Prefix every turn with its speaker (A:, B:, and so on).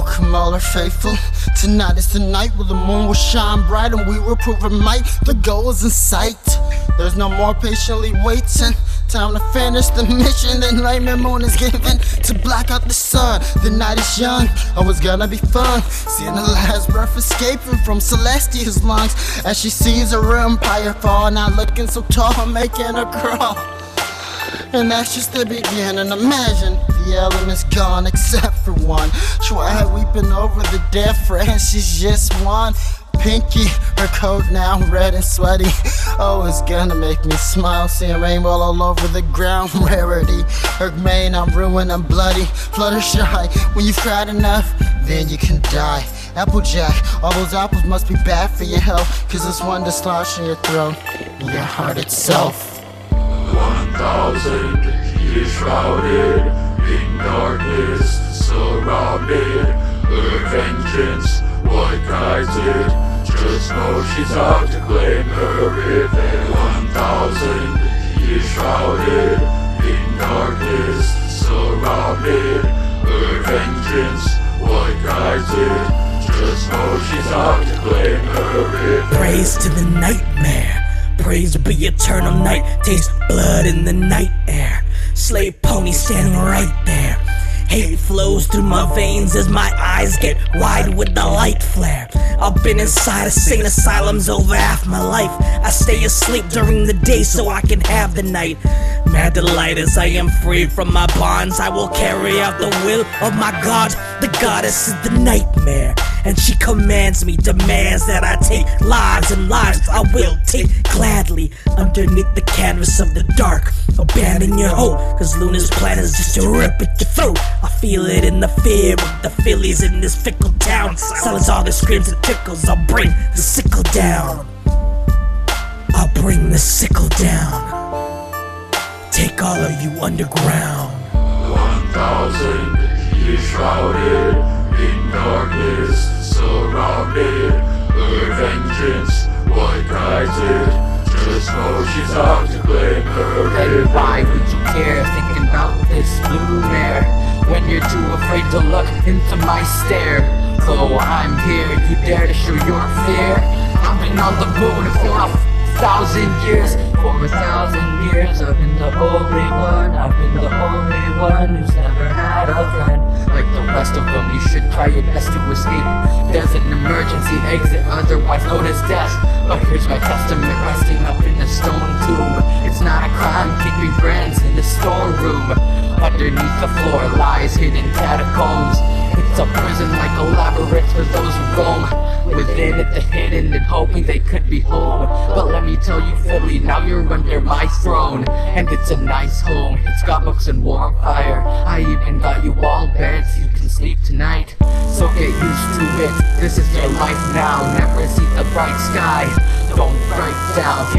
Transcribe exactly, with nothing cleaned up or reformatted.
A: welcome all our faithful. Tonight is the night where the moon will shine bright and we will prove our might. The goal is in sight. There's no more patiently waiting. Time to finish the mission. The nightmare moon is given to black out the sun. The night is young, oh it's gonna be fun. Seeing the last breath escaping from Celestia's lungs as she sees her empire fall. Now looking so tall, making her crawl. And that's just the beginning. Imagine the elements gone except for one. Try weeping over the dead friend, she's just one. Pinky, her coat now red and sweaty. Oh, it's gonna make me smile, seeing rainbow all over the ground. Rarity, her mane I'm ruined, I'm bloody. Fluttershy, when you've cried enough, then you can die. Applejack, all those apples must be bad for your health, cause it's one that's lodged in your throat, your heart itself.
B: One thousand years shrouded in darkness, surrounded. Her vengeance, what guides it? Just know she's out to claim her revenge. One thousand years shrouded in darkness, surrounded. Her vengeance, what guides it? Just know she's out to claim her revenge.
C: Praise to the nightmare. Praise to be eternal night. Taste blood in the night air. Slave pony standing right there. Hate flows through my veins as my eyes get wide with the light flare. I've been inside insane asylums over half my life. I stay asleep during the day so I can have the night. Mad delight as I am free from my bonds. I will carry out the will of my God. The goddess is the nightmare, and she commands me, demands that I take lives, and lives I will take gladly. Underneath the canvas of the dark, abandon your hope, cause Luna's plan is just to rip at your throat. I feel it in the fear of the Phillies in this fickle town. Silence all the screams and tickles, I'll bring the sickle down. I'll bring the sickle down. Take all of you underground.
B: One thousand years shrouded in darkness, surrounded. Her vengeance, what guides it? Just know she's out to claim her
D: Then why would you care thinking about this blue mare when you're too afraid to look into my stare? Though I'm here, you dare to show your fear? I've been on the moon for a thousand years. For a thousand years I've been the only one. I've been the only one who's never had a friend. Like the rest of them, you should try your best to escape. There's an emergency exit, otherwise known as death. But here's my testament resting up in a stone tomb. It's not a crime keeping friends in the storeroom. Underneath the floor lies hidden catacombs. It's a prison like a labyrinth for those who roam within it, the hidden and hoping they could be home. But let me tell you fully, now you're under my throne, and it's a nice home. It's got books and warm fire. I even got you all beds, you can sleep tonight. So get used to it, this is your life now. Never see the bright sky, don't break down.